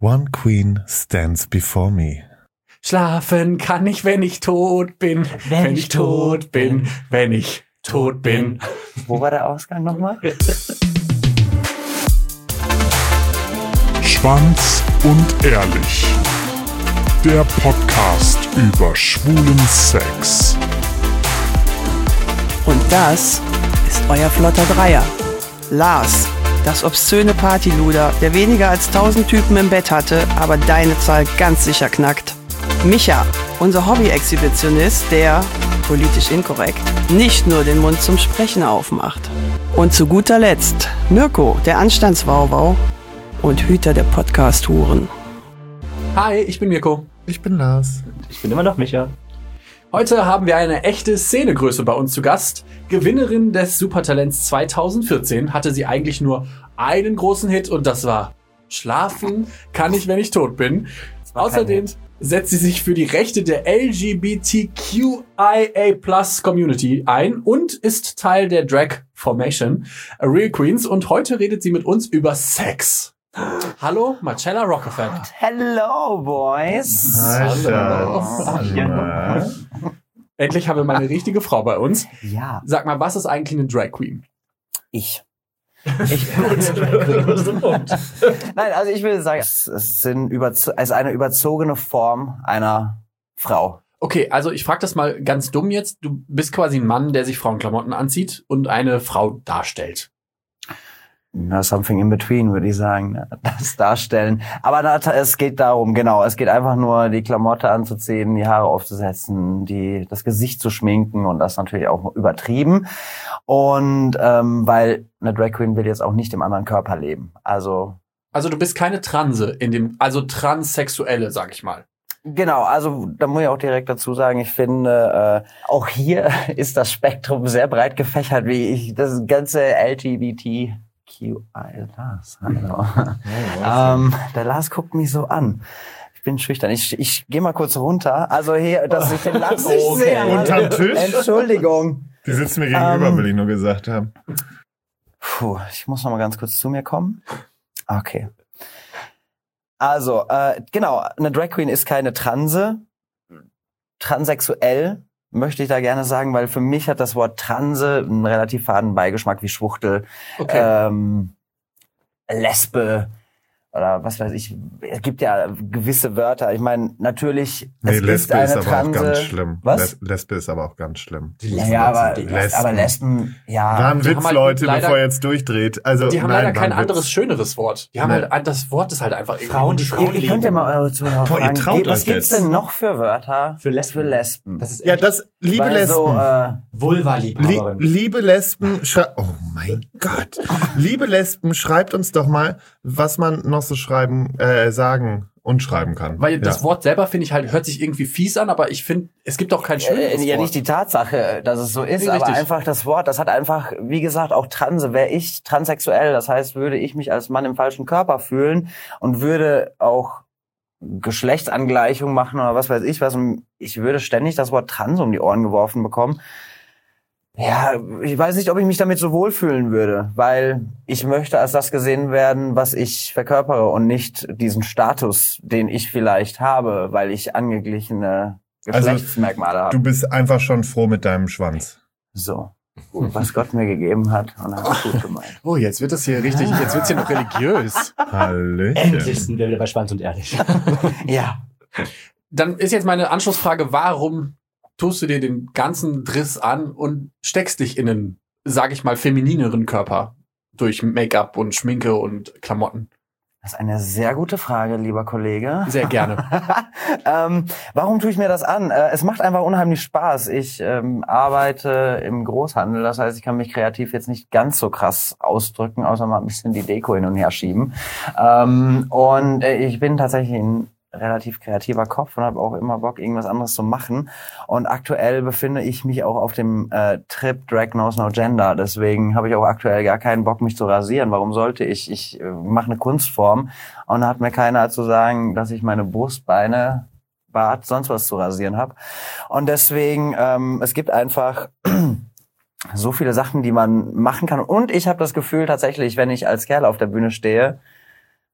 One queen stands before me. Schlafen kann ich, wenn ich tot bin. Wenn ich tot bin. Wenn ich tot bin. Wo war der Ausgang nochmal? Schwanz und Ehrlich. Der Podcast über schwulen Sex. Und das ist euer flotter Dreier. Lars, das obszöne Partyluder, der weniger als 1000 Typen im Bett hatte, aber deine Zahl ganz sicher knackt. Micha, unser Hobby-Exhibitionist, der, politisch inkorrekt, nicht nur den Mund zum Sprechen aufmacht. Und zu guter Letzt Mirko, der Anstandswauwau und Hüter der Podcast-Huren. Hi, ich bin Mirko. Ich bin Lars. Ich bin immer noch Micha. Heute haben wir eine echte Szenegröße bei uns zu Gast. Gewinnerin des Supertalents 2014 hatte sie eigentlich nur einen großen Hit und das war Schlafen kann ich, wenn ich tot bin. Außerdem setzt sie sich für die Rechte der LGBTQIA+ Community ein und ist Teil der Drag Formation Real Queens und heute redet sie mit uns über Sex. Hallo, Marcella Rockefeller. Hello, boys. Hallo. Endlich haben wir mal eine richtige Frau bei uns. Ja. Sag mal, was ist eigentlich eine Drag Queen? Ich Nein, also ich würde sagen, es ist eine überzogene Form einer Frau. Okay, also ich frage das mal ganz dumm jetzt. Du bist quasi ein Mann, der sich Frauenklamotten anzieht und eine Frau darstellt. Something in between, würde ich sagen, das darstellen. Aber es geht darum, genau, es geht einfach nur, die Klamotte anzuziehen, die Haare aufzusetzen, das Gesicht zu schminken und das natürlich auch übertrieben. Und weil eine Drag Queen will jetzt auch nicht im anderen Körper leben. Also du bist keine Transe also Transsexuelle, sag ich mal. Genau, also da muss ich auch direkt dazu sagen, ich finde, auch hier ist das Spektrum sehr breit gefächert, das ganze LGBTQI. Lars, hallo. Der Lars guckt mich so an. Ich bin schüchtern. Ich gehe mal kurz runter. Also hier, dass ich den Lars nicht sehe. Unterm Tisch? Entschuldigung. Die sitzen mir gegenüber, will ich nur gesagt haben. Ich muss noch mal ganz kurz zu mir kommen. Okay. Also, genau, eine Drag Queen ist keine Transe. Transsexuell möchte ich da gerne sagen, weil für mich hat das Wort Transe einen relativ faden Beigeschmack wie Schwuchtel, Okay. Lesbe oder was weiß ich. Es gibt ja gewisse Wörter. Ich meine, natürlich, Nee, es ist Lesbe eine ist aber Transe. auch ganz schlimm. Was? Lesbe ist aber auch ganz schlimm. Ja, aber Lesben, ja. War ein Die Witz, haben halt Leute, leider- bevor ihr jetzt durchdreht. Also, Die haben nein, leider war kein ein Witz. anderes, schöneres Wort. Das Wort ist halt einfach Frauen, die Frauen Ihr könnt ja mal eure Zuhörer Boah, ihr fragen, traut was euch gibt's jetzt. denn noch für Wörter Für Lesben. Das ist Ja, liebe weil Lesben. so, Vulva-Liebhaberin. Liebe Lesben, oh mein Gott. Liebe Lesben, schreibt uns doch mal, was man noch so sagen und schreiben kann. Weil das Wort selber, finde ich halt, hört sich irgendwie fies an, aber ich finde, es gibt auch kein schöneres ja Wort. nicht die Tatsache, dass es so ist, Nee, aber richtig. einfach das Wort, das hat einfach, wie gesagt, auch Transe. Wäre ich transsexuell, das heißt, würde ich mich als Mann im falschen Körper fühlen und würde auch Geschlechtsangleichung machen oder was weiß ich was, und ich würde ständig das Wort Trans um die Ohren geworfen bekommen. Ja, ich weiß nicht, ob ich mich damit so wohlfühlen würde, weil ich möchte als das gesehen werden, was ich verkörpere und nicht diesen Status, den ich vielleicht habe, weil ich angeglichene Geschlechtsmerkmale habe. Du bist einfach schon froh mit deinem Schwanz. So, was Gott mir gegeben hat und er hat gut gemeint. Oh, jetzt wird das hier richtig, jetzt wird's hier noch religiös. Hallöchen. Endlich sind wir wieder bei Schwanz und Ehrlich. Ja, Dann ist jetzt meine Anschlussfrage, warum tust du dir den ganzen Driss an und steckst dich in einen, sag ich mal, feminineren Körper durch Make-up und Schminke und Klamotten? das ist eine sehr gute Frage, lieber Kollege. Sehr gerne. Warum tue ich mir das an? Es macht einfach unheimlich Spaß. Ich arbeite im Großhandel, das heißt, ich kann mich kreativ jetzt nicht ganz so krass ausdrücken, außer mal ein bisschen die Deko hin und her schieben. Und ich bin tatsächlich ein relativ kreativer Kopf und habe auch immer Bock, irgendwas anderes zu machen. Und aktuell befinde ich mich auch auf dem Trip Drag Knows No Gender. Deswegen habe ich auch aktuell gar keinen Bock, mich zu rasieren. Warum sollte ich? Ich mache eine Kunstform und da hat mir keiner zu sagen, dass ich meine Brust, Beine, Bart, sonst was zu rasieren habe. Und deswegen, es gibt einfach so viele Sachen, die man machen kann. Und ich habe das Gefühl tatsächlich, wenn ich als Kerl auf der Bühne stehe,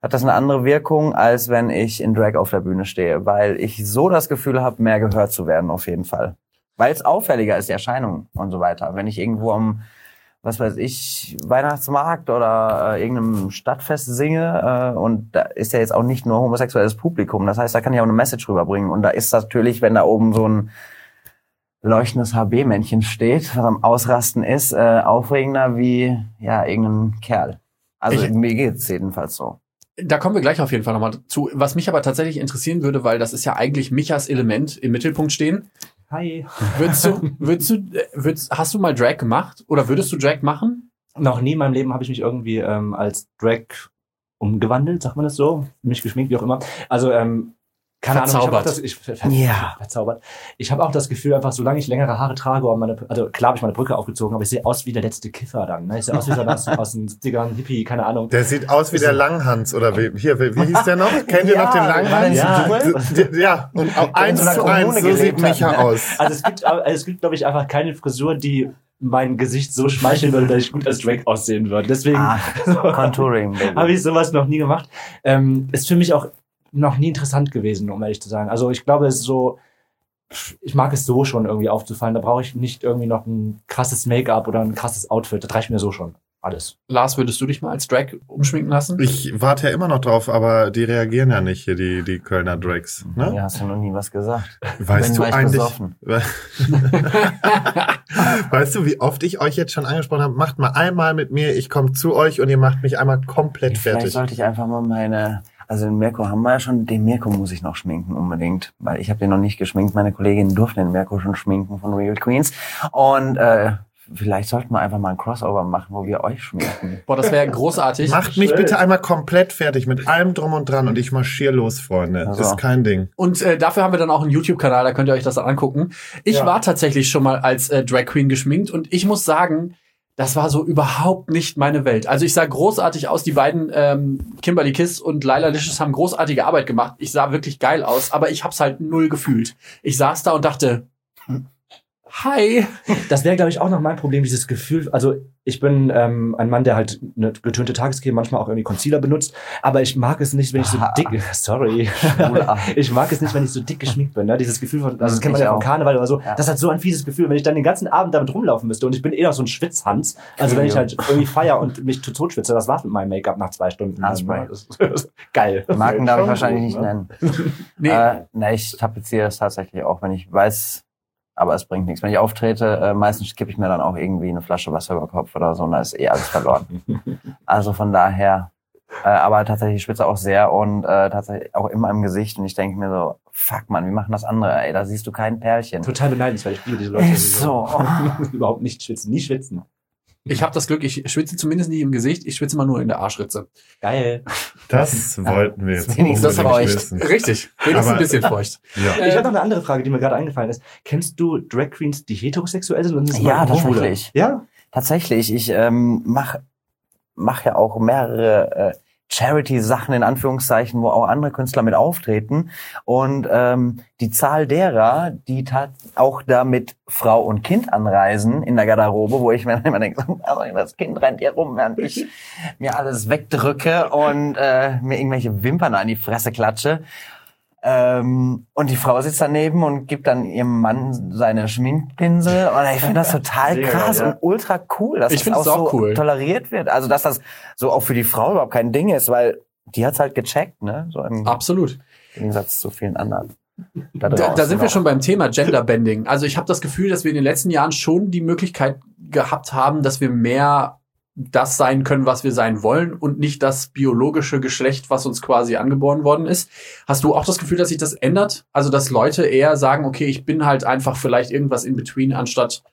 hat das eine andere Wirkung, als wenn ich in Drag auf der Bühne stehe, weil ich so das Gefühl habe, mehr gehört zu werden auf jeden Fall. Weil es auffälliger ist, die Erscheinung und so weiter. Wenn ich irgendwo am, was weiß ich, Weihnachtsmarkt oder irgendeinem Stadtfest singe und da ist ja jetzt auch nicht nur homosexuelles Publikum, das heißt, da kann ich auch eine Message rüberbringen und da ist das natürlich, wenn da oben so ein leuchtendes HB-Männchen steht, was am Ausrasten ist, aufregender wie ja irgendein Kerl. Also mir geht's jedenfalls so. Da kommen wir gleich auf jeden Fall nochmal zu. Was mich aber tatsächlich interessieren würde, weil das ist ja eigentlich Michas Element im Mittelpunkt stehen. Hi. Hast du mal Drag gemacht? Oder würdest du Drag machen? Noch nie in meinem Leben habe ich mich irgendwie als Drag umgewandelt, sagt man das so? Mich geschminkt, wie auch immer. Also, keine Ahnung, verzaubert. Ich habe auch das Gefühl, einfach solange ich längere Haare trage, also klar habe ich meine Brücke aufgezogen, aber ich sehe aus wie der letzte Kiffer dann. Ne? Ich sehe aus wie so aus den 70ern Hippie, keine Ahnung. Der sieht aus wie der Langhans oder wie hieß der noch? Kennt ihr noch den Langhans? Ja, und auch 1:1, so sieht Micha aus. Also es gibt, glaube ich, einfach keine Frisur, die mein Gesicht so schmeicheln würde, dass ich gut als Drag aussehen würde. Deswegen Contouring, Baby. Habe ich sowas noch nie gemacht. Ist für mich auch noch nie interessant gewesen, um ehrlich zu sein. Also ich glaube, es ist so, ich mag es so schon irgendwie aufzufallen. Da brauche ich nicht irgendwie noch ein krasses Make-up oder ein krasses Outfit. Das reicht mir so schon. Alles. Lars, würdest du dich mal als Drag umschminken lassen? Ich warte ja immer noch drauf, aber die reagieren ja nicht hier, die Kölner Drags. Ne? Ja, hast du noch nie was gesagt. Weißt du eigentlich, weißt du, wie oft ich euch jetzt schon angesprochen habe, macht mal einmal mit mir, ich komme zu euch und ihr macht mich einmal komplett fertig. Vielleicht sollte ich einfach mal also den Mirko haben wir ja schon, den Mirko muss ich noch schminken unbedingt, weil ich habe den noch nicht geschminkt. Meine Kolleginnen durften den Mirko schon schminken von Real Queens und vielleicht sollten wir einfach mal ein Crossover machen, wo wir euch schminken. Boah, das wäre großartig. Macht mich bitte einmal komplett fertig mit allem drum und dran und ich marschiere los, Freunde. Also. Ist kein Ding. Und dafür haben wir dann auch einen YouTube-Kanal, da könnt ihr euch das angucken. Ich war tatsächlich schon mal als Drag Queen geschminkt und ich muss sagen, das war so überhaupt nicht meine Welt. Also ich sah großartig aus. Die beiden Kimberly Kiss und Laila Licious haben großartige Arbeit gemacht. Ich sah wirklich geil aus, aber ich hab's halt null gefühlt. Ich saß da und dachte, hi. Das wäre, glaube ich, auch noch mein Problem, dieses Gefühl. Also ich bin ein Mann, der halt eine getönte Tagescreme, manchmal auch irgendwie Concealer benutzt. Aber ich mag es nicht, wenn ich so dick... Sorry. Ich mag es nicht, wenn ich so dick geschminkt bin. Ne? Dieses Gefühl von... Also das kennt man ja vom Karneval oder so. Ja. Das hat so ein fieses Gefühl, wenn ich dann den ganzen Abend damit rumlaufen müsste. Und ich bin noch so ein Schwitzhans. Also wenn ich halt irgendwie feier und mich tot schwitze, das war's mit meinem Make-up nach 2 Stunden. Geil. Marken darf ich wahrscheinlich nicht nennen. Nee. Ich tapeziere es tatsächlich auch, wenn ich weiß... Aber es bringt nichts. Wenn ich auftrete, meistens kippe ich mir dann auch irgendwie eine Flasche Wasser über den Kopf oder so und da ist alles verloren. Also von daher, aber tatsächlich ich schwitze auch sehr und tatsächlich auch immer im Gesicht und ich denke mir so, fuck man, wie machen das andere? Ey, da siehst du kein Pärchen. Total beneidenswert, ich liebe diese Leute. Ist so. Überhaupt nicht schwitzen, nie schwitzen. Ich habe das Glück, ich schwitze zumindest nicht im Gesicht, ich schwitze immer nur in der Arschritze. Geil. Das wollten wir jetzt wenigstens unbedingt feucht. wissen. Richtig, wenigstens ein bisschen feucht. Ja. Ich habe noch eine andere Frage, die mir gerade eingefallen ist. Kennst du Drag Queens, die heterosexuell sind? Und Ja, tatsächlich. Ja? Tatsächlich. Ich mach ja auch mehrere Charity-Sachen in Anführungszeichen, wo auch andere Künstler mit auftreten. Und die Zahl derer, die auch da mit Frau und Kind anreisen in der Garderobe, wo ich mir dann immer denke, also das Kind rennt hier rum, während ich mir alles wegdrücke und mir irgendwelche Wimpern an die Fresse klatsche. Und die Frau sitzt daneben und gibt dann ihrem Mann seine Schminkpinsel. Und ich finde das total krass und ultra cool, dass Ich das auch so cool. toleriert wird. Also, dass das so auch für die Frau überhaupt kein Ding ist, weil die hat's halt gecheckt, ne? So im Absolut. Gegensatz zu vielen anderen. Da sind wir schon beim Thema Genderbending. Also ich habe das Gefühl, dass wir in den letzten Jahren schon die Möglichkeit gehabt haben, dass wir mehr das sein können, was wir sein wollen und nicht das biologische Geschlecht, was uns quasi angeboren worden ist. Hast du auch das Gefühl, dass sich das ändert? Also, dass Leute eher sagen, okay, ich bin halt einfach vielleicht irgendwas in between, anstatt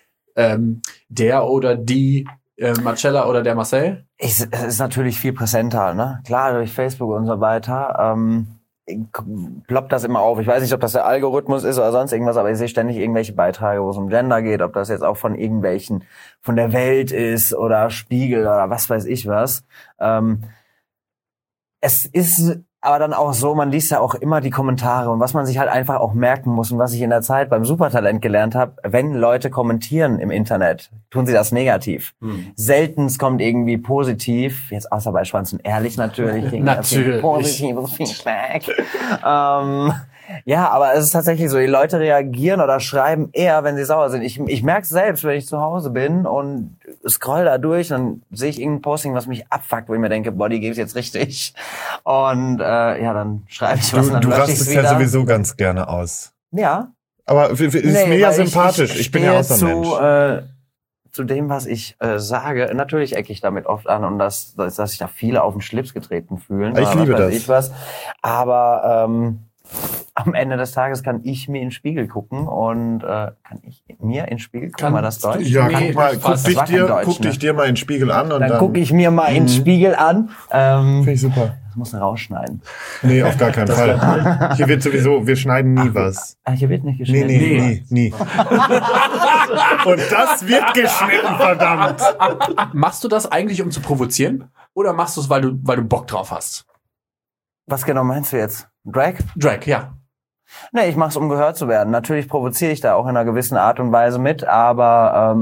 der oder die Marcella oder der Marcel? Es ist natürlich viel präsenter, ne? Klar, durch Facebook und so weiter. Ploppt das immer auf. Ich weiß nicht, ob das der Algorithmus ist oder sonst irgendwas, aber ich sehe ständig irgendwelche Beiträge, wo es um Gender geht, ob das jetzt auch von irgendwelchen, von der Welt ist oder Spiegel oder was weiß ich was. Es ist Aber dann auch so, man liest ja auch immer die Kommentare und was man sich halt einfach auch merken muss und was ich in der Zeit beim Supertalent gelernt habe, wenn Leute kommentieren im Internet, tun sie das negativ. Seltenst kommt irgendwie positiv, jetzt außer bei Schwanz und Ehrlich natürlich. Natürlich. Positives Feedback. Ja, aber es ist tatsächlich so, die Leute reagieren oder schreiben eher, wenn sie sauer sind. Ich merke es selbst, wenn ich zu Hause bin und scroll da durch, dann sehe ich irgendein Posting, was mich abfuckt, wo ich mir denke, boah, die geht's jetzt richtig. Und dann schreibe ich was. Du rastest ja sowieso ganz gerne aus. Ja. Aber ist mir ja sympathisch. Ich bin ja auch so ein Mensch. Zu dem, was ich sage, natürlich ecke ich damit oft an und dass sich da viele auf den Schlips getreten fühlen. Ich liebe das. Aber am Ende des Tages kann ich mir in den Spiegel gucken und kann ich mir in den Spiegel gucken, war das Deutsch? Ja, guck dich dir mal in den Spiegel an und dann gucke ich mir mal in den Spiegel an. Finde ich super. Das muss rausschneiden. Nee, auf gar keinen Fall. Hier wird sowieso, wir schneiden nie was. Hier wird nicht geschnitten? Nie. Und das wird geschnitten, verdammt. Machst du das eigentlich, um zu provozieren? Oder machst du es, weil du Bock drauf hast? Was genau meinst du jetzt? Drag? Drag, ja. Nee, ich mach's, um gehört zu werden. Natürlich provoziere ich da auch in einer gewissen Art und Weise mit, aber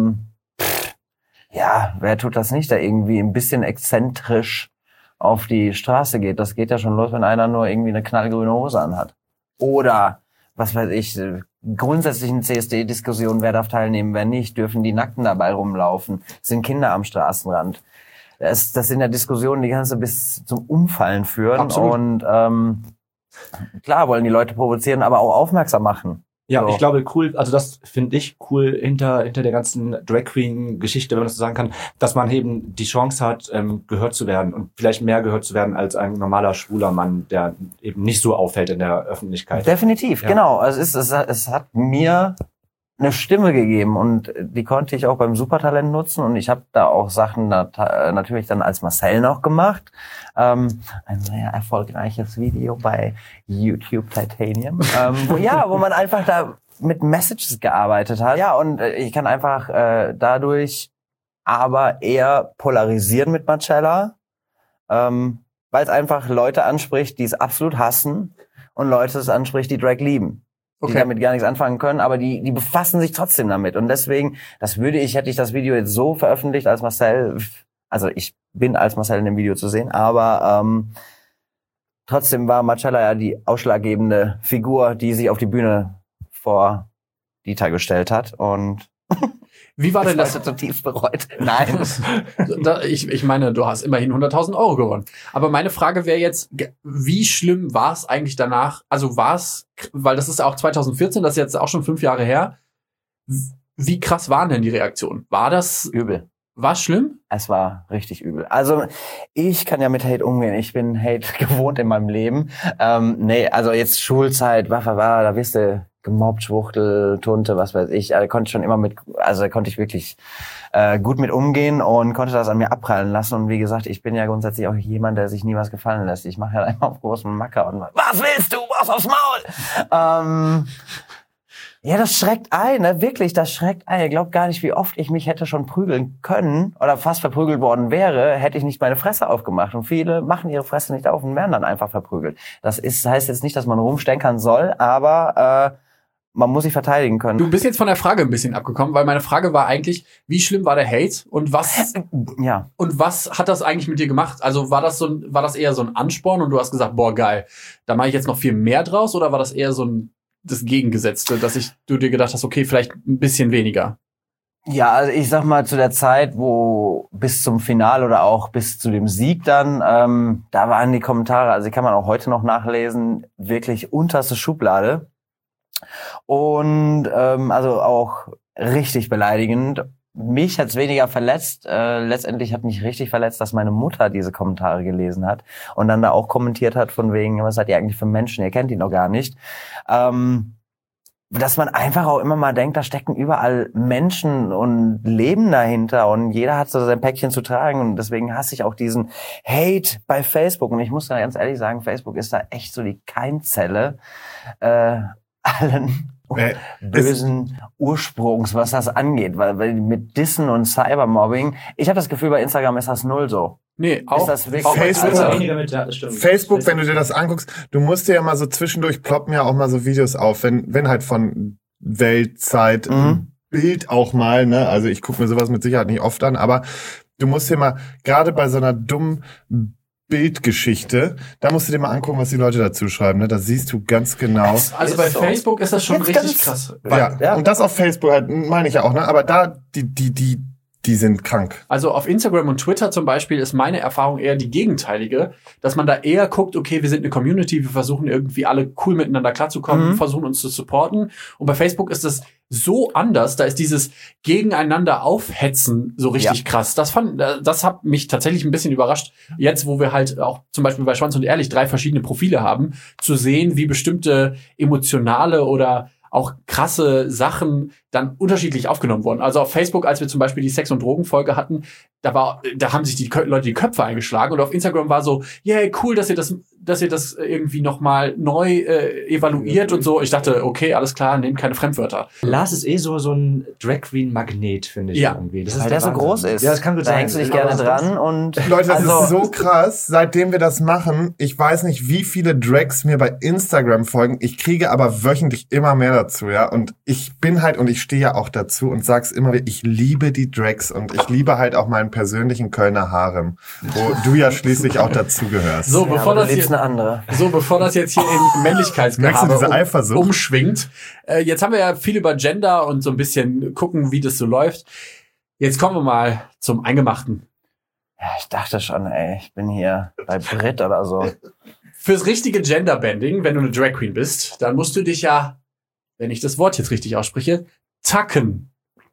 wer tut das nicht, der irgendwie ein bisschen exzentrisch auf die Straße geht? Das geht ja schon los, wenn einer nur irgendwie eine knallgrüne Hose anhat. Oder, was weiß ich, grundsätzlichen CSD-Diskussionen, wer darf teilnehmen, wer nicht, dürfen die Nackten dabei rumlaufen, sind Kinder am Straßenrand. Das sind ja Diskussionen, die kannst du bis zum Umfallen führen. Absolut. Und klar wollen die Leute provozieren, aber auch aufmerksam machen. Ja, So. ich glaube, cool, also das finde ich cool hinter der ganzen Drag Queen-Geschichte, wenn man das so sagen kann, dass man eben die Chance hat, gehört zu werden und vielleicht mehr gehört zu werden als ein normaler schwuler Mann, der eben nicht so auffällt in der Öffentlichkeit. Definitiv, Ja. Genau. Es hat mir eine Stimme gegeben und die konnte ich auch beim Supertalent nutzen und ich habe da auch Sachen natürlich dann als Marcel noch gemacht. Ein sehr erfolgreiches Video bei YouTube Titanium, wo man einfach da mit Messages gearbeitet hat. Ja, und ich kann einfach dadurch aber eher polarisieren mit Marcella, weil es einfach Leute anspricht, die es absolut hassen und Leute es anspricht, die Drag lieben. Die damit gar nichts anfangen können, aber die befassen sich trotzdem damit. Und deswegen, hätte ich das Video jetzt so veröffentlicht als Marcel, also ich bin als Marcel in dem Video zu sehen, aber trotzdem war Marcella ja die ausschlaggebende Figur, die sich auf die Bühne vor Dieter gestellt hat. Und Wie war denn das? zutiefst bereut. Nein. Ich meine, du hast immerhin 100.000 Euro gewonnen. Aber meine Frage wäre jetzt, wie schlimm war es eigentlich danach? Also war es, weil das ist ja auch 2014, das ist jetzt auch schon 5 Jahre her. Wie krass waren denn die Reaktionen? War das Übel. War es schlimm? Es war richtig übel. Also ich kann ja mit Hate umgehen. Ich bin Hate gewohnt in meinem Leben. Also jetzt Schulzeit, da wirst du gemobbt, Schwuchtel, Tunte, was weiß ich. Da konnte ich wirklich gut mit umgehen und konnte das an mir abprallen lassen. Und wie gesagt, ich bin ja grundsätzlich auch jemand, der sich nie was gefallen lässt. Ich mache ja einfach auf großen Macker und was willst du? Was aufs Maul? Ja, das schreckt ein, ne? Wirklich, das schreckt ein. Ihr glaubt gar nicht, wie oft ich mich hätte schon prügeln können oder fast verprügelt worden wäre, hätte ich nicht meine Fresse aufgemacht. Und viele machen ihre Fresse nicht auf und werden dann einfach verprügelt. Das heißt jetzt nicht, dass man rumstenkern soll, aber man muss sich verteidigen können. Du bist jetzt von der Frage ein bisschen abgekommen, weil meine Frage war eigentlich, wie schlimm war der Hate und was hat das eigentlich mit dir gemacht? Also war das eher so ein Ansporn und du hast gesagt, boah, geil, da mache ich jetzt noch viel mehr draus, oder war das eher so das Gegengesetzte, dass du dir gedacht hast, okay, vielleicht ein bisschen weniger? Ja, also ich sag mal, zu der Zeit, wo bis zum Finale oder auch bis zu dem Sieg dann, da waren die Kommentare, also die kann man auch heute noch nachlesen, wirklich unterste Schublade. Und also auch richtig beleidigend. Mich hat's weniger verletzt. Letztendlich hat mich richtig verletzt, dass meine Mutter diese Kommentare gelesen hat und dann da auch kommentiert hat von wegen, was seid ihr eigentlich für Menschen? Ihr kennt ihn noch gar nicht. Dass man einfach auch immer mal denkt, da stecken überall Menschen und Leben dahinter und jeder hat so sein Päckchen zu tragen und deswegen hasse ich auch diesen Hate bei Facebook. Und ich muss da ganz ehrlich sagen, Facebook ist da echt so die Keimzelle allen bösen Ursprungs, was das angeht. Weil mit Dissen und Cybermobbing, ich habe das Gefühl, bei Instagram ist das null so. Nee, auch, ist das wirklich auch Facebook, wenn du dir das anguckst, du musst dir ja mal so zwischendurch ploppen ja auch mal so Videos auf, wenn halt von Weltzeit Bild auch mal, ne? Also ich gucke mir sowas mit Sicherheit nicht oft an, aber du musst dir mal, gerade bei so einer dummen Bildgeschichte, da musst du dir mal angucken, was die Leute dazu schreiben, ne? Da siehst du ganz genau. Also bei Facebook ist das schon richtig krass. Ja, und das auf Facebook halt, meine ich ja auch, ne? Aber da, die sind krank. Also auf Instagram und Twitter zum Beispiel ist meine Erfahrung eher die gegenteilige, dass man da eher guckt, okay, wir sind eine Community, wir versuchen irgendwie alle cool miteinander klarzukommen, versuchen uns zu supporten. Und bei Facebook ist das so anders, da ist dieses Gegeneinander aufhetzen so richtig krass. Das hat mich tatsächlich ein bisschen überrascht, jetzt wo wir halt auch zum Beispiel bei Schwanz und Ehrlich 3 verschiedene Profile haben, zu sehen, wie bestimmte emotionale oder auch krasse Sachen dann unterschiedlich aufgenommen wurden. Also auf Facebook, als wir zum Beispiel die Sex- und Drogen-Folge hatten, da haben sich die Leute die Köpfe eingeschlagen und auf Instagram war so, yeah, cool, dass ihr das irgendwie nochmal neu evaluiert und so. Ich dachte, okay, alles klar, nehmt keine Fremdwörter. Lars ist so ein Drag Queen Magnet, finde ich irgendwie. Das weil der so groß ist. Ja, das kann gut sein. Da hängst du dich gerne dran und Leute, das ist so krass, seitdem wir das machen. Ich weiß nicht, wie viele Drags mir bei Instagram folgen. Ich kriege aber wöchentlich immer mehr dazu, ja. Und ich bin halt, und ich stehe ja auch dazu und sag's immer wieder, ich liebe die Drags und ich liebe halt auch meinen persönlichen Kölner Harem, wo du ja schließlich auch dazugehörst. So, bevor das jetzt hier in Männlichkeitsgehabe umschwingt. Jetzt haben wir ja viel über Gender und so ein bisschen gucken, wie das so läuft. Jetzt kommen wir mal zum Eingemachten. Ja, ich dachte schon, ich bin hier bei Brit oder so. Fürs richtige Genderbending, wenn du eine Drag Queen bist, dann musst du dich ja, wenn ich das Wort jetzt richtig ausspreche, tacken.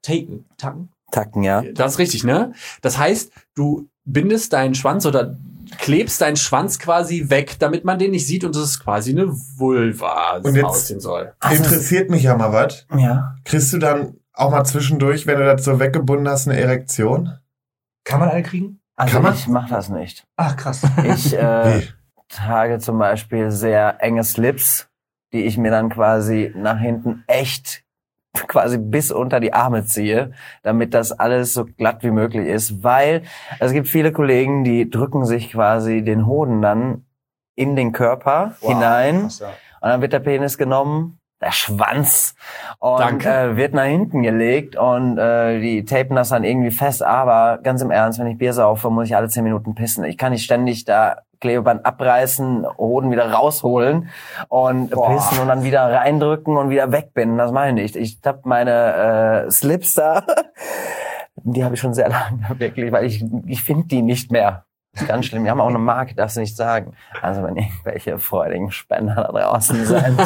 Tacken, ja. Das ist richtig, ne? Das heißt, du bindest deinen Schwanz oder klebst deinen Schwanz quasi weg, damit man den nicht sieht und das ist quasi eine Vulva aussehen soll. Interessiert mich ja mal was. Ja. Kriegst du dann auch mal zwischendurch, wenn du das so weggebunden hast, eine Erektion? Kann man eine kriegen? Also ich mach das nicht. Ach, krass. Ich trage zum Beispiel sehr enge Slips, die ich mir dann quasi nach hinten echt quasi bis unter die Arme ziehe, damit das alles so glatt wie möglich ist, weil es gibt viele Kollegen, die drücken sich quasi den Hoden dann in den Körper hinein und dann wird der Penis genommen, der Schwanz und wird nach hinten gelegt und die tapen das dann irgendwie fest, aber ganz im Ernst, wenn ich Bier saufe, muss ich alle 10 Minuten pissen. Ich kann nicht ständig da Klebeband abreißen, Hoden wieder rausholen und pissen und dann wieder reindrücken und wieder wegbinden. Das meine ich nicht. Ich hab meine Slips da, die habe ich schon sehr lange wirklich, weil ich finde die nicht mehr. Das ist ganz schlimm. Wir haben auch eine Marke, darfst du nicht sagen. Also wenn irgendwelche freudigen Spender da draußen sind.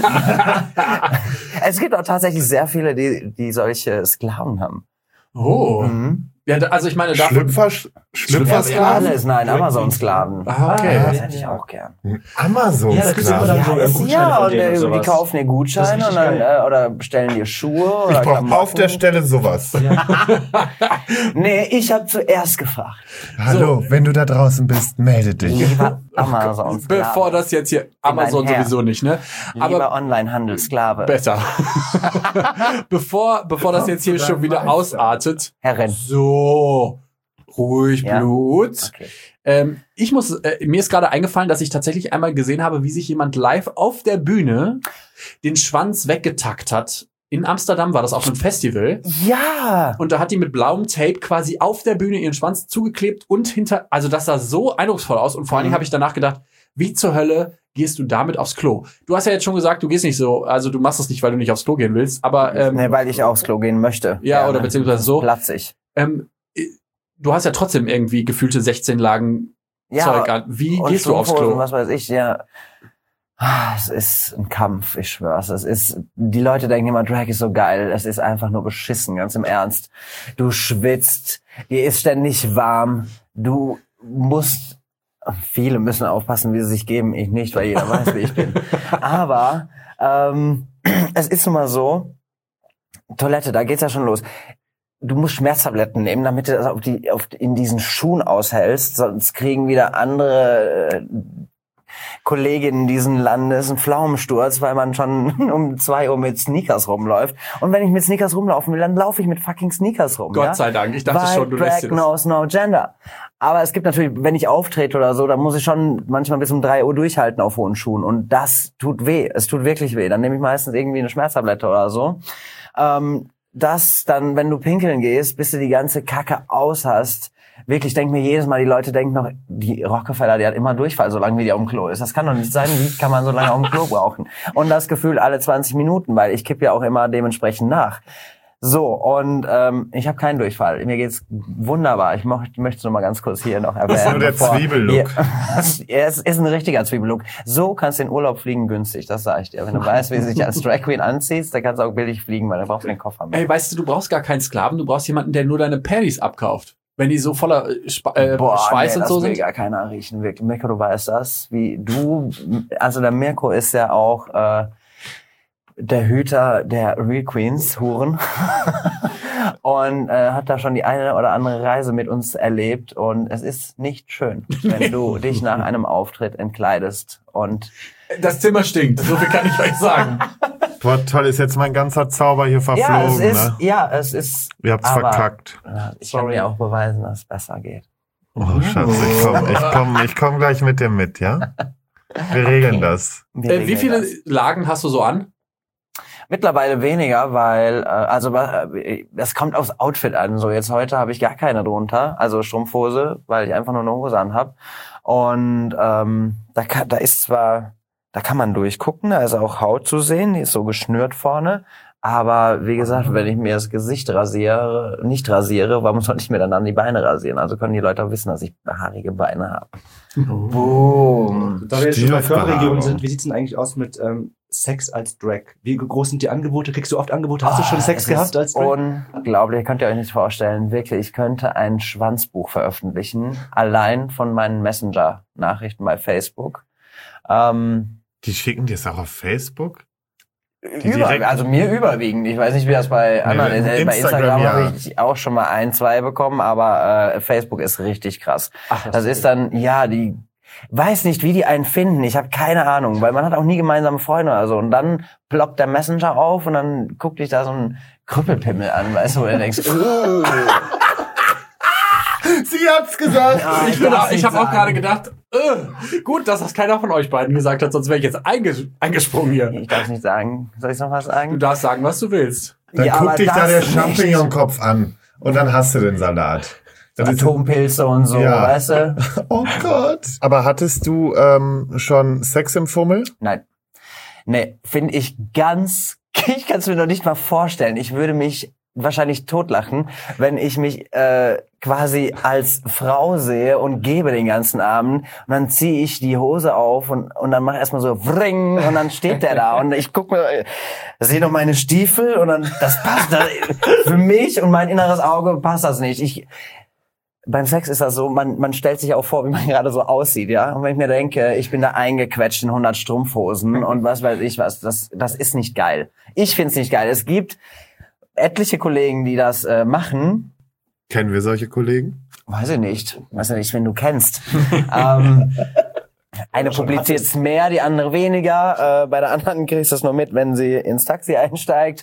Es gibt auch tatsächlich sehr viele, die solche Sklaven haben. Oh. Ja, also ich meine, Schlüpfersklaven? Nein, Amazon-Sklaven. Okay. Das hätte ich auch gern. Amazon-Sklaven? Ja, und die kaufen dir Gutscheine und dann, oder bestellen dir Schuhe. Oder ich brauche auf der Stelle sowas. Ja. Nee, ich habe zuerst gefragt. Hallo, wenn du da draußen bist, melde dich. Lieber Amazon-Sklave. Bevor das jetzt hier Amazon sowieso nicht, ne? Lieber Online-Handel-Sklave. Besser. bevor das jetzt hier schon wieder ausartet. Herrin. So, ruhig, Ja? Blut. Okay. Mir ist gerade eingefallen, dass ich tatsächlich einmal gesehen habe, wie sich jemand live auf der Bühne den Schwanz weggetackt hat. In Amsterdam war das auf einem Festival. Ja! Und da hat die mit blauem Tape quasi auf der Bühne ihren Schwanz zugeklebt und also das sah so eindrucksvoll aus. Und vor allen Dingen habe ich danach gedacht, wie zur Hölle gehst du damit aufs Klo? Du hast ja jetzt schon gesagt, du gehst nicht so, also du machst es nicht, weil du nicht aufs Klo gehen willst, aber Nee, weil ich aufs Klo gehen möchte. ja, oder beziehungsweise so. Platzig. Du hast ja trotzdem irgendwie gefühlte 16 Lagen Zeug an. Wie und gehst du aufs Strumpfhosen, Klo? Was weiß ich, ja. Es ist ein Kampf, ich schwör's. Die Leute denken immer, Drag ist so geil. Es ist einfach nur beschissen, ganz im Ernst. Du schwitzt, dir ist ständig warm. Viele müssen aufpassen, wie sie sich geben. Ich nicht, weil jeder weiß, wie ich bin. Aber es ist nun mal so, Toilette, da geht's ja schon los. Du musst Schmerztabletten nehmen, damit du das in diesen Schuhen aushältst, sonst kriegen wieder andere Kolleginnen diesen Landes einen Pflaumensturz, weil man schon um 2 Uhr mit Sneakers rumläuft. Und wenn ich mit Sneakers rumlaufen will, dann laufe ich mit fucking Sneakers rum. Gott sei Dank. Ich dachte weil schon, du lässt dir das. Drag knows no gender. Aber es gibt natürlich, wenn ich auftrete oder so, dann muss ich schon manchmal bis um 3 Uhr durchhalten auf hohen Schuhen. Und das tut weh. Es tut wirklich weh. Dann nehme ich meistens irgendwie eine Schmerztablette oder so. Das dann, wenn du pinkeln gehst, bis du die ganze Kacke aus hast, wirklich, denk mir jedes Mal, die Leute denken noch, die Rockefeller, die hat immer Durchfall, solange wie die auf dem Klo ist. Das kann doch nicht sein, wie kann man so lange auf dem Klo brauchen? Und das Gefühl alle 20 Minuten, weil ich kippe ja auch immer dementsprechend nach. So, und ich habe keinen Durchfall. Mir geht's wunderbar. Ich möchte es nur mal ganz kurz hier noch erwähnen. Das ist nur der Zwiebellook. Es ist ein richtiger Zwiebellook. So kannst du in Urlaub fliegen günstig, das sage ich dir. Wenn du weißt, wie du dich als Drag Queen anziehst, dann kannst du auch billig fliegen, weil du brauchst keinen Koffer mehr. Ey, weißt du brauchst gar keinen Sklaven, du brauchst jemanden, der nur deine Panties abkauft. Wenn die so voller Schweiß und so sind. Das will gar keiner riechen, wirklich. Mirko, du weißt das, wie du, also der Mirko ist ja auch der Hüter der Real Queens, Huren. Und hat da schon die eine oder andere Reise mit uns erlebt. Und es ist nicht schön, wenn du dich nach einem Auftritt entkleidest. Und das Zimmer stinkt, so viel kann ich euch sagen. Boah, toll, ist jetzt mein ganzer Zauber hier verflogen, es ist. Ihr habt's verkackt. Ich kann dir auch beweisen, dass es besser geht. Oh, Schatz, ich komm gleich mit dir mit, ja? Wir regeln das. Wie viele Lagen hast du so an? Mittlerweile weniger, weil das kommt aufs Outfit an. So jetzt heute habe ich gar keine drunter, also Strumpfhose, weil ich einfach nur eine Hose anhab. Und da kann man durchgucken, da ist auch Haut zu sehen, die ist so geschnürt vorne. Aber wie gesagt, wenn ich mir das Gesicht nicht rasiere, warum soll ich mir dann die Beine rasieren? Also können die Leute auch wissen, dass ich haarige Beine habe. Boom. Da wir jetzt schon bei Körperregionen sind, wie sieht's denn eigentlich aus mit Sex als Drag? Wie groß sind die Angebote? Kriegst du oft Angebote? Hast du schon Sex gehabt als Drag? Unglaublich, könnt ihr euch nicht vorstellen. Wirklich, ich könnte ein Schwanzbuch veröffentlichen, allein von meinen Messenger-Nachrichten bei Facebook. Die schicken dir das auch auf Facebook? Also mir überwiegend. Ich weiß nicht, wie das bei anderen ist. Bei Instagram habe ich auch schon mal 1, 2 bekommen, aber Facebook ist richtig krass. Ach, das ist dann, die weiß nicht, wie die einen finden. Ich habe keine Ahnung, weil man hat auch nie gemeinsame Freunde oder so. Und dann ploppt der Messenger auf und dann guckt dich da so ein Krüppelpimmel an, weißt du, wo du denkst, Sie hat's gesagt. Ja, ich habe auch gerade gedacht, gut, dass das keiner von euch beiden gesagt hat, sonst wäre ich jetzt eingesprungen hier. Ich darf es nicht sagen. Soll ich noch was sagen? Du darfst sagen, was du willst. Dann guck dich da der Champignonkopf an und dann hast du den Salat. Atompilze und so, weißt du? Oh Gott. Aber hattest du schon Sex im Fummel? Nein. Nee, finde ich ich kann es mir noch nicht mal vorstellen. Ich würde mich wahrscheinlich totlachen, wenn ich mich quasi als Frau sehe und gebe den ganzen Abend und dann ziehe ich die Hose auf und dann mache ich erstmal so wring und dann steht der da und ich gucke mir, sehe noch meine Stiefel und dann, das passt, für mich und mein inneres Auge passt das nicht. Beim Sex ist das so, man stellt sich auch vor, wie man gerade so aussieht, ja. Und wenn ich mir denke, ich bin da eingequetscht in 100 Strumpfhosen und was weiß ich was, das ist nicht geil. Ich find's nicht geil. Es gibt etliche Kollegen, die das machen. Kennen wir solche Kollegen? Weiß ich nicht, wenn du kennst. Eine publiziert's mehr, die andere weniger. Bei der anderen kriegst du es nur mit, wenn sie ins Taxi einsteigt.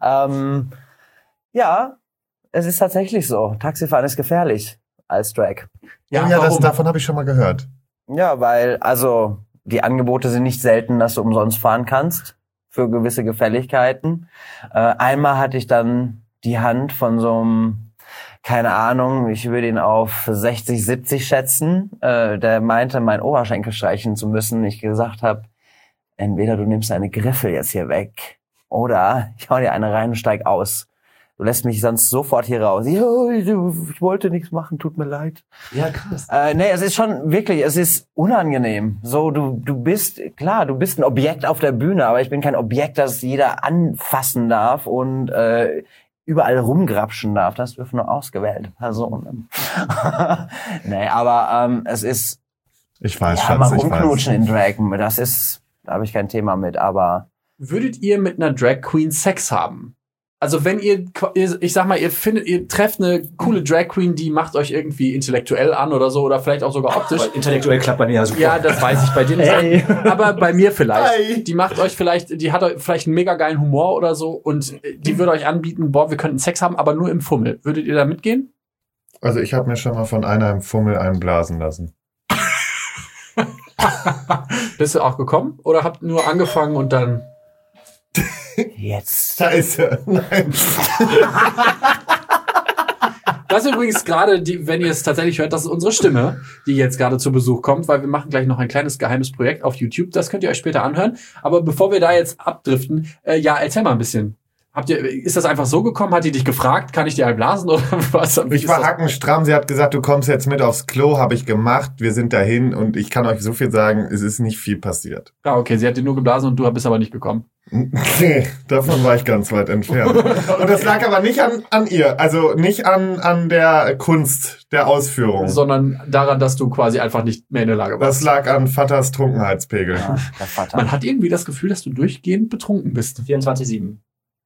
Ja, es ist tatsächlich so. Taxifahren ist gefährlich als Drag. Ja, davon habe ich schon mal gehört. Ja, weil, also, die Angebote sind nicht selten, dass du umsonst fahren kannst für gewisse Gefälligkeiten. Einmal hatte ich dann die Hand von so einem, keine Ahnung, ich würde ihn auf 60, 70 schätzen, der meinte, meinen Oberschenkel streichen zu müssen. Ich gesagt habe, entweder du nimmst deine Griffel jetzt hier weg oder ich hau dir eine rein und steig aus. Du lässt mich sonst sofort hier raus. Ich wollte nichts machen, tut mir leid. Ja, krass. Nee, es ist schon wirklich, es ist unangenehm. So, du bist ein Objekt auf der Bühne, aber ich bin kein Objekt, das jeder anfassen darf und überall rumgrapschen darf. Das dürfen nur ausgewählte Personen. Nee, aber es ist... Ich weiß, ja, Schatz, mal rumknutschen in Drag, da habe ich kein Thema mit, aber... Würdet ihr mit einer Drag Queen Sex haben? Also wenn ihr, ich sag mal, ihr trefft eine coole Drag Queen, die macht euch irgendwie intellektuell an oder so, oder vielleicht auch sogar optisch. Weil intellektuell klappt bei mir ja super. Ja, das weiß ich bei dir nicht. Hey. Aber bei mir vielleicht. Hey. Die macht euch vielleicht, die hat euch vielleicht einen mega geilen Humor oder so und die würde euch anbieten, boah, wir könnten Sex haben, aber nur im Fummel. Würdet ihr da mitgehen? Also ich habe mir schon mal von einer im Fummel einblasen lassen. Bist du auch gekommen? Oder habt nur angefangen und dann... Jetzt. Scheiße. Nein. Das ist übrigens gerade, wenn ihr es tatsächlich hört, das ist unsere Stimme, die jetzt gerade zu Besuch kommt, weil wir machen gleich noch ein kleines geheimes Projekt auf YouTube. Das könnt ihr euch später anhören. Aber bevor wir da jetzt abdriften, ja, erzähl mal ein bisschen. Ist das einfach so gekommen? Hat die dich gefragt, kann ich dir einblasen oder was? Ich war hackenstramm. Sie hat gesagt, du kommst jetzt mit aufs Klo. Habe ich gemacht. Wir sind dahin und ich kann euch so viel sagen, es ist nicht viel passiert. Ah, okay. Sie hat dir nur geblasen und du bist aber nicht gekommen. Nee, davon war ich ganz weit entfernt. Und das lag aber nicht an ihr. Also nicht an der Kunst der Ausführung. Sondern daran, dass du quasi einfach nicht mehr in der Lage warst. Das lag an Vaters Trunkenheitspegel. Ja, der Vater. Man hat irgendwie das Gefühl, dass du durchgehend betrunken bist. 24/7.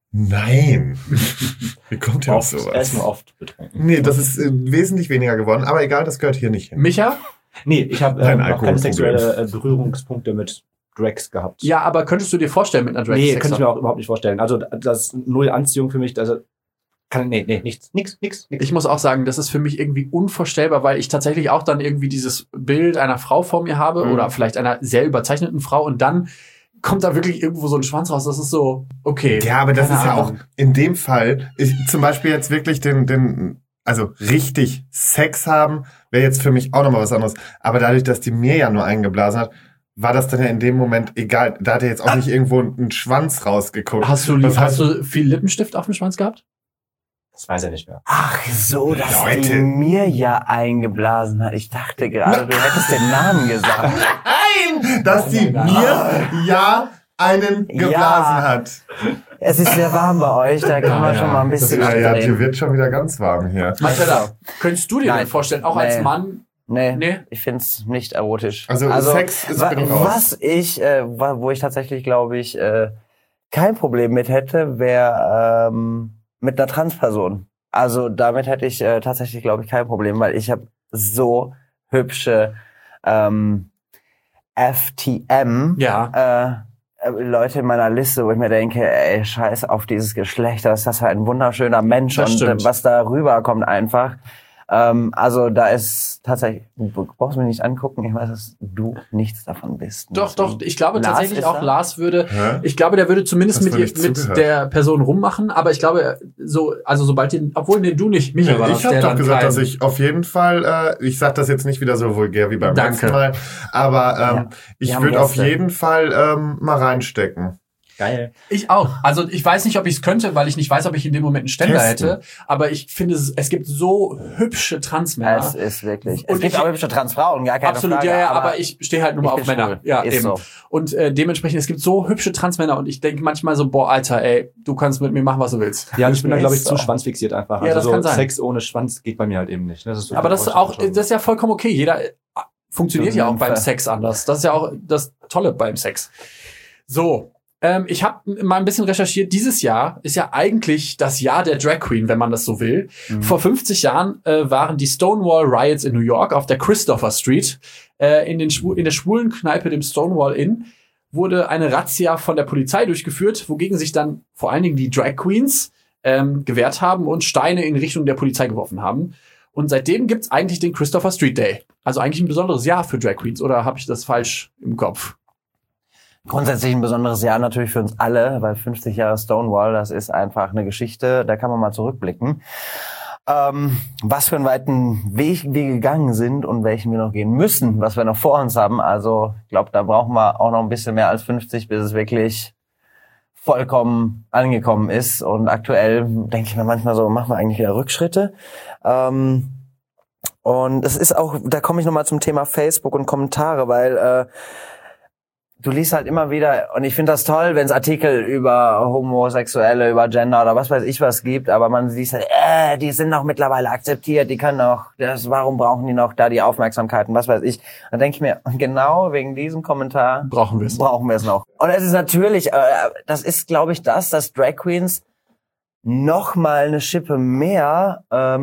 Nein. Wie kommt ihr auf sowas? Er ist nur oft betrunken. Nee, das ist wesentlich weniger geworden. Aber egal, das gehört hier nicht hin. Micha? Nee, ich habe Kein noch keine Alkoholproblem. sexuelle Berührungspunkte mit Drags gehabt. Ja, aber könntest du dir vorstellen, mit einer Drag Nee, Sex könnte ich mir haben? auch überhaupt nicht vorstellen. Also das ist null Anziehung für mich. Also nichts. Ich muss auch sagen, das ist für mich irgendwie unvorstellbar, weil ich tatsächlich auch dann irgendwie dieses Bild einer Frau vor mir habe oder vielleicht einer sehr überzeichneten Frau und dann kommt da wirklich irgendwo so ein Schwanz raus. Das ist so, okay. Ja, aber das keine ist ja auch Ahnung. in dem Fall, zum Beispiel jetzt wirklich also richtig Sex haben, wäre jetzt für mich auch nochmal was anderes. Aber dadurch, dass die mir ja nur eingeblasen hat, war das dann ja in dem Moment egal. Da hat er jetzt auch nicht irgendwo einen Schwanz rausgeguckt. Hast du viel Lippenstift auf dem Schwanz gehabt? Das weiß er nicht mehr. Ach so, dass Leute. die mir ja eingeblasen hat. Ich dachte gerade, du hättest den Namen gesagt. Nein, dass die mir ja einen geblasen hat. Es ist sehr warm bei euch, da kann man schon mal ein bisschen Ja, dir abdrehen. wird schon wieder ganz warm hier. Marcella, könntest du dir Nein. denn vorstellen, auch als Nee. Mann? Nee, Nee? ich find's nicht erotisch. Also Sex ist bin ich raus. Wo ich tatsächlich, glaube ich, kein Problem mit hätte, wäre mit einer Transperson. Also damit hätte ich tatsächlich, glaube ich, kein Problem, weil ich habe so hübsche FTM Ja. Leute in meiner Liste, wo ich mir denke, ey, scheiß auf dieses Geschlecht, das ist ein wunderschöner Mensch Das und stimmt. was da rüberkommt einfach. Also da ist tatsächlich, du brauchst mich nicht angucken, ich weiß, dass du nichts davon bist. Doch, ich glaube Lars tatsächlich ist auch, da? Lars würde, Hä? ich glaube, der würde zumindest Hast mit du nicht mit zugehört? der Person rummachen, aber ich glaube, sobald obwohl du nicht, Micha war das, Ich habe der doch dann gesagt, klein- dass ich auf jeden Fall, ich sag das jetzt nicht wieder so vulgär wie beim Danke. letzten Mal, aber wir ich haben würde auf Gäste. jeden Fall mal reinstecken. Geil. Ich auch. Also ich weiß nicht, ob ich es könnte, weil ich nicht weiß, ob ich in dem Moment einen Ständer Testen. hätte. Aber ich finde, es gibt so hübsche Transmänner. Es ist wirklich. Und Es gibt ich- auch hübsche Transfrauen, gar keine Absolut, Frage. ja, aber ich stehe halt nur mal ich auf bin Männer. schwul. Ja, Ist eben. so. Und dementsprechend, es gibt so hübsche Transmänner und ich denke manchmal so, boah, Alter, ey, du kannst mit mir machen, was du willst. Ja, und ich bin da, glaube ich, Ist zu so. schwanzfixiert einfach. Ja, das also kann sein. Sex ohne Schwanz geht bei mir halt eben nicht. Das ist so Aber das ist auch, das ist ja vollkommen okay. Jeder funktioniert ja auch beim Sex anders. Das ist ja auch das Tolle beim Sex. So. Ich habe mal ein bisschen recherchiert. Dieses Jahr ist ja eigentlich das Jahr der Drag Queen, wenn man das so will. Vor 50 Jahren waren die Stonewall Riots in New York auf der Christopher Street. In der schwulen Kneipe, dem Stonewall Inn, wurde eine Razzia von der Polizei durchgeführt, wogegen sich dann vor allen Dingen die Drag Queens gewehrt haben und Steine in Richtung der Polizei geworfen haben. Und seitdem gibt's eigentlich den Christopher Street Day. Also eigentlich ein besonderes Jahr für Drag Queens. Oder habe ich das falsch im Kopf? Grundsätzlich ein besonderes Jahr natürlich für uns alle, weil 50 Jahre Stonewall, das ist einfach eine Geschichte, da kann man mal zurückblicken. Was für einen weiten Weg wir gegangen sind und welchen wir noch gehen müssen, was wir noch vor uns haben. Also ich glaube, da brauchen wir auch noch ein bisschen mehr als 50, bis es wirklich vollkommen angekommen ist. Und aktuell denke ich mir manchmal so, machen wir eigentlich wieder Rückschritte. Und es ist auch, da komme ich nochmal zum Thema Facebook und Kommentare, weil du liest halt immer wieder, und ich finde das toll, wenn es Artikel über Homosexuelle, über Gender oder was weiß ich was gibt, aber man sieht halt, die sind doch mittlerweile akzeptiert, die können doch, warum brauchen die noch da die Aufmerksamkeit und was weiß ich. Dann denke ich mir, genau wegen diesem Kommentar Brauchen wir es. noch. Und es ist natürlich, das ist glaube ich dass Drag Queens noch mal eine Schippe mehr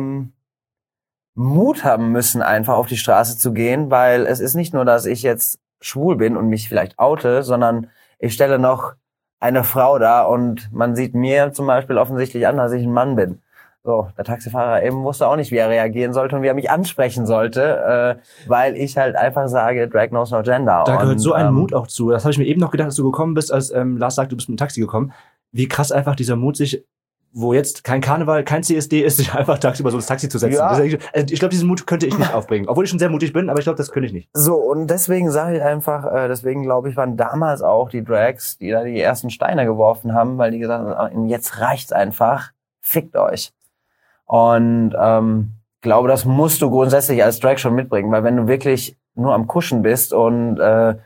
Mut haben müssen, einfach auf die Straße zu gehen, weil es ist nicht nur, dass ich jetzt schwul bin und mich vielleicht oute, sondern ich stelle noch eine Frau da und man sieht mir zum Beispiel offensichtlich an, dass ich ein Mann bin. So, der Taxifahrer eben wusste auch nicht, wie er reagieren sollte und wie er mich ansprechen sollte, weil ich halt einfach sage, Drag knows no gender. Da gehört so ein Mut auch zu. Das habe ich mir eben noch gedacht, als du gekommen bist, als Lars sagt, du bist mit dem Taxi gekommen. Wie krass einfach dieser Mut sich, wo jetzt kein Karneval, kein CSD ist, sich einfach tagsüber so ins Taxi zu setzen. Ja. Ich glaube, diesen Mut könnte ich nicht aufbringen. Obwohl ich schon sehr mutig bin, aber ich glaube, das könnte ich nicht. So, und deswegen sage ich einfach, deswegen glaube ich, waren damals auch die Drags, die da die ersten Steine geworfen haben, weil die gesagt haben, jetzt reicht's einfach, fickt euch. Und glaube, das musst du grundsätzlich als Drag schon mitbringen, weil wenn du wirklich nur am Kuschen bist und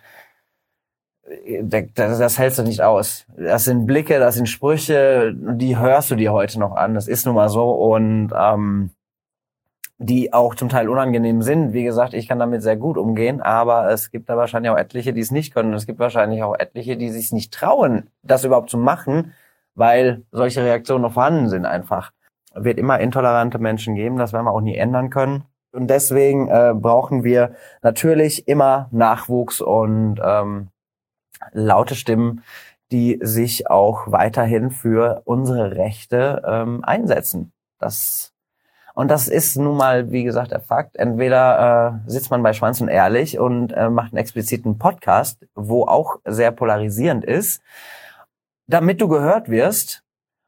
das hältst du nicht aus. Das sind Blicke, das sind Sprüche, die hörst du dir heute noch an. Das ist nun mal so und die auch zum Teil unangenehm sind. Wie gesagt, ich kann damit sehr gut umgehen, aber es gibt da wahrscheinlich auch etliche, die es nicht können. Und es gibt wahrscheinlich auch etliche, die sich nicht trauen, das überhaupt zu machen, weil solche Reaktionen noch vorhanden sind einfach. Es wird immer intolerante Menschen geben, das werden wir auch nie ändern können. Und deswegen brauchen wir natürlich immer Nachwuchs und laute Stimmen, die sich auch weiterhin für unsere Rechte einsetzen. Das ist nun mal, wie gesagt, der Fakt. Entweder sitzt man bei Schwanz und Ehrlich und macht einen expliziten Podcast, wo auch sehr polarisierend ist, damit du gehört wirst,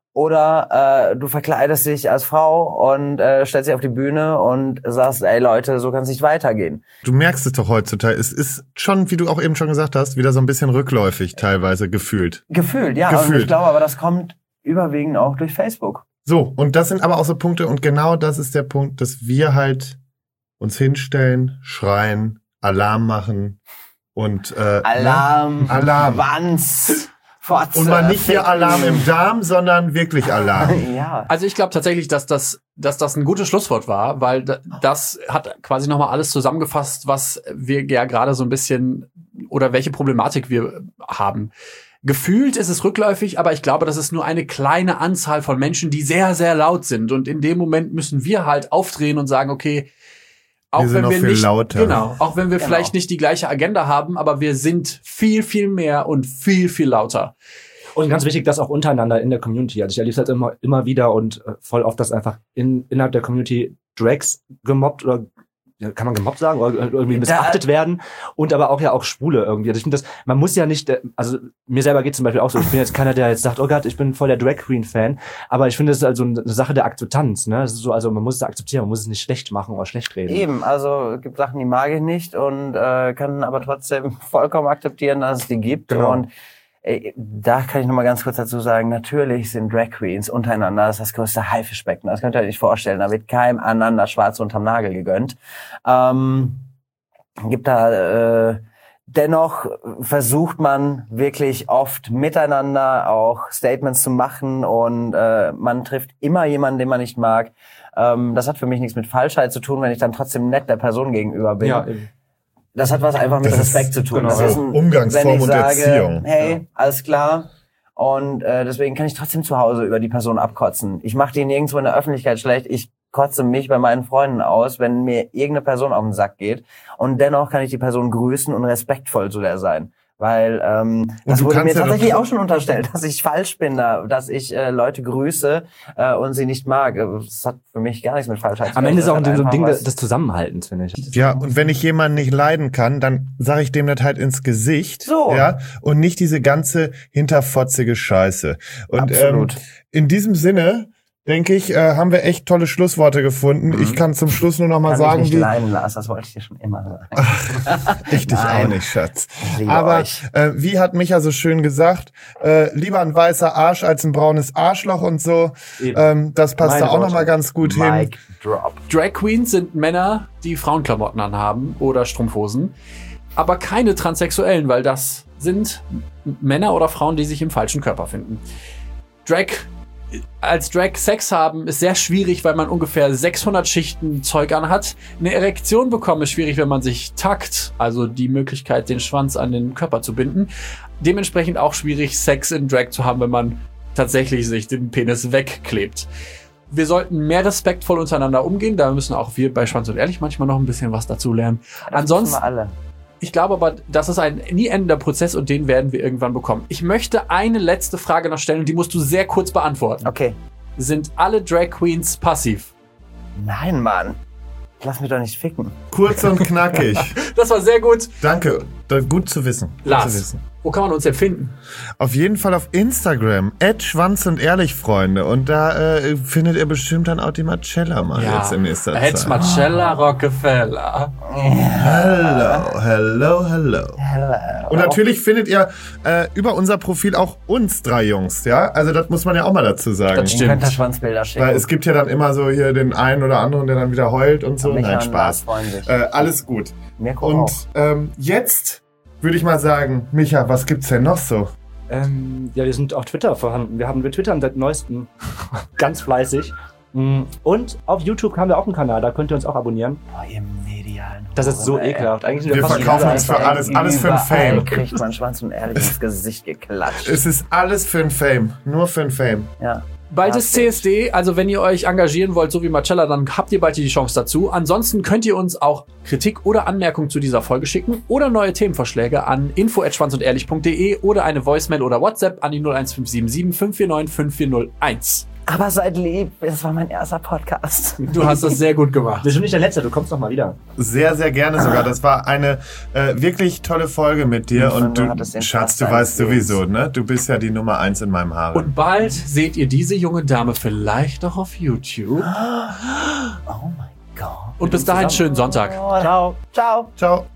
oder du verkleidest dich als Frau und stellst dich auf die Bühne und sagst, ey Leute, so kann es nicht weitergehen. Du merkst es doch heutzutage. Es ist schon, wie du auch eben schon gesagt hast, wieder so ein bisschen rückläufig teilweise gefühlt. Gefühlt, ja. Und ich glaube aber, das kommt überwiegend auch durch Facebook. So, und das sind aber auch so Punkte, und genau das ist der Punkt, dass wir halt uns hinstellen, schreien, Alarm machen und Alarm, Alarm. Schwanz, Fotze, und mal nicht hier Alarm im Darm, sondern wirklich Alarm. Ja. Also ich glaube tatsächlich, dass das ein gutes Schlusswort war, weil das hat quasi nochmal alles zusammengefasst, was wir ja gerade so ein bisschen oder welche Problematik wir haben. Gefühlt ist es rückläufig, aber ich glaube, das ist nur eine kleine Anzahl von Menschen, die sehr, sehr laut sind. Und in dem Moment müssen wir halt aufdrehen und sagen, okay, auch wenn wir nicht, genau, auch wenn wir vielleicht nicht die gleiche Agenda haben, aber wir sind viel, viel mehr und viel, viel lauter. Und ganz wichtig, das auch untereinander in der Community. Also ich erlebe es halt immer wieder und voll oft, dass einfach innerhalb der Community Drags gemobbt oder kann man gemobbt sagen oder irgendwie missachtet werden und aber auch Schwule irgendwie. Also ich finde man muss ja nicht, also mir selber geht zum Beispiel auch so, ich bin jetzt keiner, der jetzt sagt, oh Gott, ich bin voll der Drag Queen Fan, aber ich finde, das ist also eine Sache der Akzeptanz, ne? Das ist so, also man muss es akzeptieren, man muss es nicht schlecht machen oder schlecht reden. Eben, also es gibt Sachen, die mag ich nicht und kann aber trotzdem vollkommen akzeptieren, dass es die gibt. Genau. Und da kann ich noch mal ganz kurz dazu sagen, natürlich sind Drag Queens untereinander das größte Haifischbecken. Das könnt ihr euch nicht vorstellen. Da wird keinem anderen das Schwarze unterm Nagel gegönnt. Gibt da dennoch versucht man wirklich oft miteinander auch Statements zu machen und man trifft immer jemanden, den man nicht mag. Das hat für mich nichts mit Falschheit zu tun, wenn ich dann trotzdem nett der Person gegenüber bin. Ja, eben. Das hat was einfach mit Respekt zu tun. Genau. Das ist Umgangsform wenn ich und sage, Erziehung. Hey, alles klar. Und deswegen kann ich trotzdem zu Hause über die Person abkotzen. Ich mache die nirgendwo in der Öffentlichkeit schlecht. Ich kotze mich bei meinen Freunden aus, wenn mir irgendeine Person auf den Sack geht. Und dennoch kann ich die Person grüßen und respektvoll zu der sein. Weil das wurde mir tatsächlich auch schon unterstellt, dass ich falsch bin, dass ich Leute grüße und sie nicht mag. Das hat für mich gar nichts mit Falschheit zu tun. Am Ende ist auch so ein Ding des Zusammenhaltens, finde ich. Ja, und wenn ich jemanden nicht leiden kann, dann sage ich dem das halt ins Gesicht. So. Ja, und nicht diese ganze hinterfotzige Scheiße. Und Absolut. In diesem Sinne, denke ich, haben wir echt tolle Schlussworte gefunden. Ich kann zum Schluss nur noch mal sagen, ich nicht leiden lassen, das wollte ich dir schon immer sagen. ich dich Nein. auch nicht, Schatz. Ich liebe Aber euch. wie hat Micha so schön gesagt, lieber ein weißer Arsch als ein braunes Arschloch und so. Das passt Meine da auch noch Worte. mal ganz gut hin. Mic drop. Drag Queens sind Männer, die Frauenklamotten anhaben oder Strumpfhosen, aber keine Transsexuellen, weil das sind Männer oder Frauen, die sich im falschen Körper finden. Als Drag Sex haben ist sehr schwierig, weil man ungefähr 600 Schichten Zeug anhat. Eine Erektion bekommen ist schwierig, wenn man sich tackt, also die Möglichkeit, den Schwanz an den Körper zu binden. Dementsprechend auch schwierig, Sex in Drag zu haben, wenn man tatsächlich sich den Penis wegklebt. Wir sollten mehr respektvoll untereinander umgehen. Da müssen auch wir bei Schwanz und Ehrlich manchmal noch ein bisschen was dazu lernen. Ansonsten, wir alle. ich glaube aber, das ist ein nie endender Prozess und den werden wir irgendwann bekommen. Ich möchte eine letzte Frage noch stellen und die musst du sehr kurz beantworten. Okay. Sind alle Drag Queens passiv? Nein, Mann. Lass mich doch nicht ficken. Kurz und knackig. Das war sehr gut. Danke. Gut zu wissen. Lars, Gut zu wissen. wo kann man uns empfinden? Auf jeden Fall auf Instagram. @Schwanz und Ehrlich, Freunde. Und da findet ihr bestimmt dann auch die Marcella mal jetzt in nächster Zeit. Marcella Rockefeller. Hello. Und natürlich findet ihr über unser Profil auch uns 3 Jungs, ja? Also das muss man ja auch mal dazu sagen. Das stimmt. Ihr könnt da Schwanzbilder schicken. Weil es gibt ja dann immer so hier den einen oder anderen, der dann wieder heult und so. Nein, Spaß. Alles gut. Mirko Und auch. jetzt würde ich mal sagen, Micha, was gibt's denn noch so? Ja, wir sind auf Twitter vorhanden. Wir twittern seit neuestem ganz fleißig. Und auf YouTube haben wir auch einen Kanal, da könnt ihr uns auch abonnieren. Boah, ihr medialen. Das ist so ekelhaft. Eigentlich sind Wir fast verkaufen überall. uns für alles für ein Fame. Kriegt man Schwanz und Ehrlich ins Gesicht geklatscht. Es ist alles für ein Fame. Nur für ein Fame. Ja. Bald ist CSD, also wenn ihr euch engagieren wollt, so wie Marcella, dann habt ihr bald die Chance dazu. Ansonsten könnt ihr uns auch Kritik oder Anmerkungen zu dieser Folge schicken oder neue Themenvorschläge an info@schwanzundehrlich.de oder eine Voicemail oder WhatsApp an die 01577 549 5401. Aber seid lieb, das war mein erster Podcast. Du hast das sehr gut gemacht. Wir sind nicht der Letzte, du kommst noch mal wieder. Sehr, sehr gerne sogar. Das war eine wirklich tolle Folge mit dir. Und du, Schatz, du weißt sowieso, ne? Du bist ja die Nummer 1 in meinem Harem. Und bald seht ihr diese junge Dame vielleicht auch auf YouTube. Oh mein Gott. Und bis dahin schönen Sonntag. Ciao. Ciao. Ciao.